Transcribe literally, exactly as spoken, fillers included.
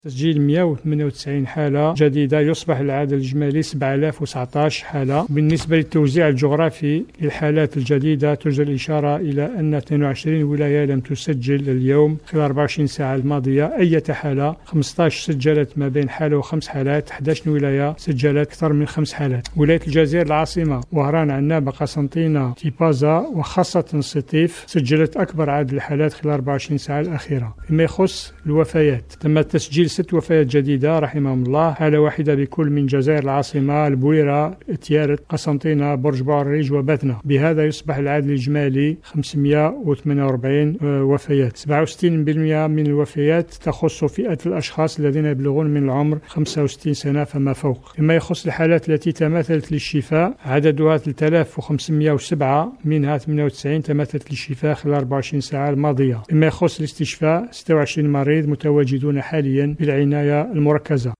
تسجيل مئة وثمانية وتسعين حالة جديدة، يصبح العدد الإجمالي سبعة آلاف وتسعة عشر حالة. بالنسبة للتوزيع الجغرافي للحالات الجديدة، توجد الإشارة إلى أن اثنين وعشرين ولاية لم تسجل اليوم خلال أربع وعشرين ساعة الماضية أي حالة. خمسة عشر سجلت ما بين حالة وخمس حالات. أحد عشر ولاية سجلت أكثر من خمس حالات. ولاية الجزائر العاصمة وهران، عنابة، قسنطينة، تيبازا وخاصة سطيف سجلت أكبر عدد الحالات خلال أربع وعشرين ساعة الأخيرة. فيما يخص الوفيات، تم تسجيل ست وفيات جديدة رحمهم الله، حالة واحدة بكل من جزائر العاصمة، البويرة، تيارت، قسنطينة، برج بعريج وباتنا. بهذا يصبح العدد الإجمالي خمسمئة وثمانية وأربعين وفيات. سبعة وستين بالمئة من الوفيات تخص فئة الأشخاص الذين يبلغون من العمر خمسة وستين سنة فما فوق. فيما يخص الحالات التي تماثلت للشفاء، عددها ثلاثة آلاف وخمسمئة وسبعة، منها ثمانية وتسعين تماثلت للشفاء خلال أربع وعشرين ساعة الماضية. فيما يخص الاستشفاء، ستة وعشرين مريض متواجدون حاليا بالعناية المركزة.